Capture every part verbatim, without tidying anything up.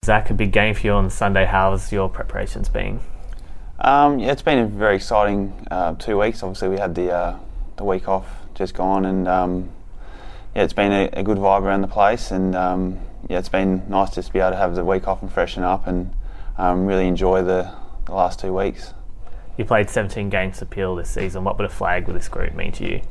Zach, a big game for you on Sunday. How's your preparations been? Um, yeah, it's been a very exciting uh, two weeks. Obviously, we had the uh, the week off just gone, and um, yeah, it's been a, a good vibe around the place. And um, yeah, it's been nice just to be able to have the week off and freshen up, and um, really enjoy the, the last two weeks. You played seventeen games for Peel this season. What would a flag with this group mean to you?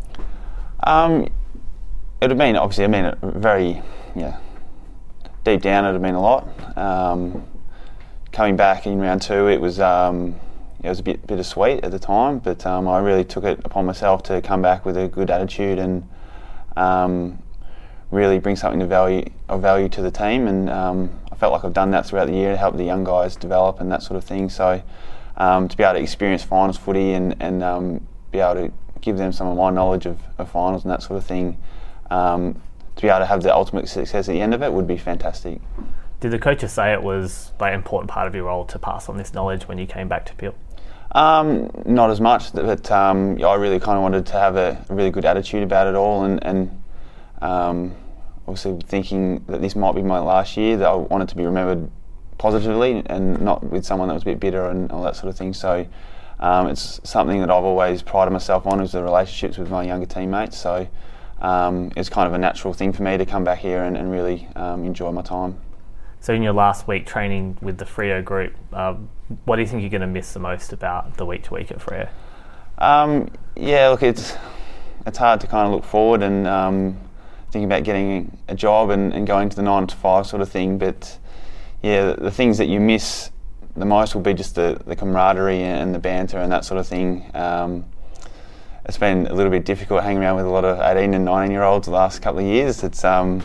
Um, it would have been obviously. I mean, a very yeah. Deep down, it would have been a lot. Um, coming back in round two, it was um, it was a bit bittersweet at the time, but um, I really took it upon myself to come back with a good attitude and um, really bring something of value of value to the team. And um, I felt like I've done that throughout the year to help the young guys develop and that sort of thing. So um, to be able to experience finals footy and, and um, be able to give them some of my knowledge of, of finals and that sort of thing. Um, to be able to have the ultimate success at the end of it would be fantastic. Did the coaches say it was like, an important part of your role to pass on this knowledge when you came back to Peel? Um, not as much, but um, I really kind of wanted to have a, a really good attitude about it all, and, and um, obviously thinking that this might be my last year, that I wanted to be remembered positively and not with someone that was a bit bitter and all that sort of thing. So um, it's something that I've always prided myself on, is the relationships with my younger teammates. So Um, it's kind of a natural thing for me to come back here and, and really um, enjoy my time. So in your last week training with the Freo group, uh, what do you think you're going to miss the most about the week to week at Freo? Um, yeah, look, it's it's hard to kind of look forward and um, think about getting a job and, and going to the nine to five sort of thing. But yeah, the, the things that you miss the most will be just the, the camaraderie and the banter and that sort of thing. Um, It's been a little bit difficult hanging around with a lot of eighteen and nineteen year olds the last couple of years. It's um,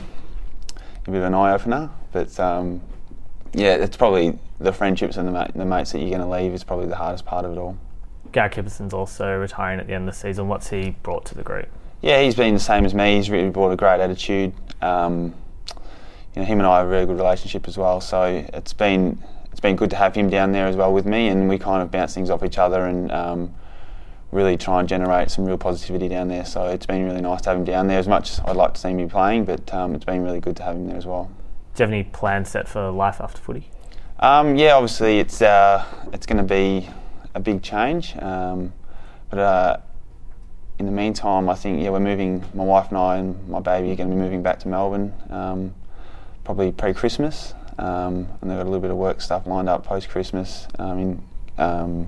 a bit of an eye opener, but um, yeah, it's probably the friendships and the, mate, the mates that you're going to leave is probably the hardest part of it all. Gareth Kipperson's also retiring at the end of the season. What's he brought to the group? Yeah, he's been the same as me. He's really brought a great attitude. Um, you know, him and I have a very good relationship as well. So it's been it's been good to have him down there as well with me, and we kind of bounce things off each other and. Um, really try and generate some real positivity down there. So it's been really nice to have him down there, as much as I'd like to see him be playing, but um, it's been really good to have him there as well. Do you have any plans set for life after footy? Um, yeah, obviously it's uh, it's going to be a big change, um, but uh, in the meantime I think yeah we're moving, my wife and I and my baby are going to be moving back to Melbourne um, probably pre-Christmas, um, and they've got a little bit of work stuff lined up post-Christmas um, in um,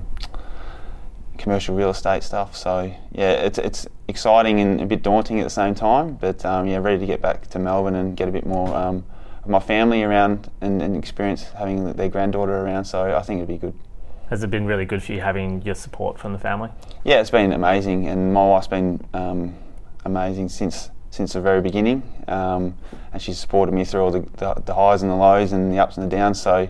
commercial real estate stuff. So yeah, it's it's exciting and a bit daunting at the same time, but um, yeah, ready to get back to Melbourne and get a bit more um, of my family around and, and experience having their granddaughter around. So I think it'd be good. Has it been really good for you having your support from the family? Yeah, it's been amazing, and my wife's been um, amazing since since the very beginning, um, and she's supported me through all the, the, the highs and the lows and the ups and the downs. So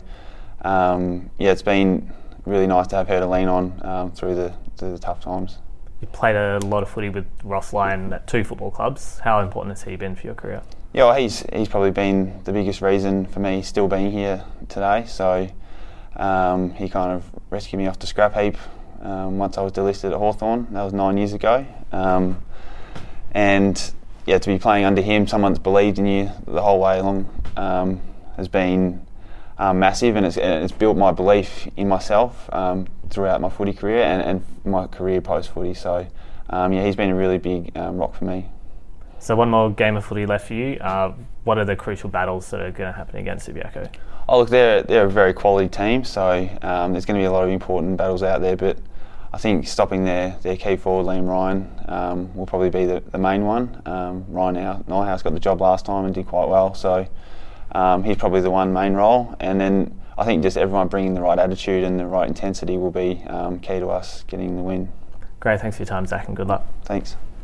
um, yeah, it's been really nice to have her to lean on um, through the, through the tough times. You played a lot of footy with Ross Lyon at two football clubs. How important has he been for your career? Yeah, well, he's he's probably been the biggest reason for me still being here today. So um, he kind of rescued me off the scrap heap um, once I was delisted at Hawthorn. That was nine years ago. Um, and yeah, to be playing under him, someone that's believed in you the whole way along, um, has been Um, massive, and it's, it's built my belief in myself um, throughout my footy career and, and my career post footy. So um, yeah, he's been a really big um, rock for me. So one more game of footy left for you. Uh, what are the crucial battles that are going to happen against Subiaco? Oh look, they're they're a very quality team, so um, there's going to be a lot of important battles out there. But I think stopping their their key forward, Liam Ryan, um, will probably be the, the main one. Um, Ryan Nyhouse got the job last time and did quite well, so. Um, he's probably the one main role, and then I think just everyone bringing the right attitude and the right intensity will be um, key to us getting the win. Great, thanks for your time, Zach, and good luck. Thanks.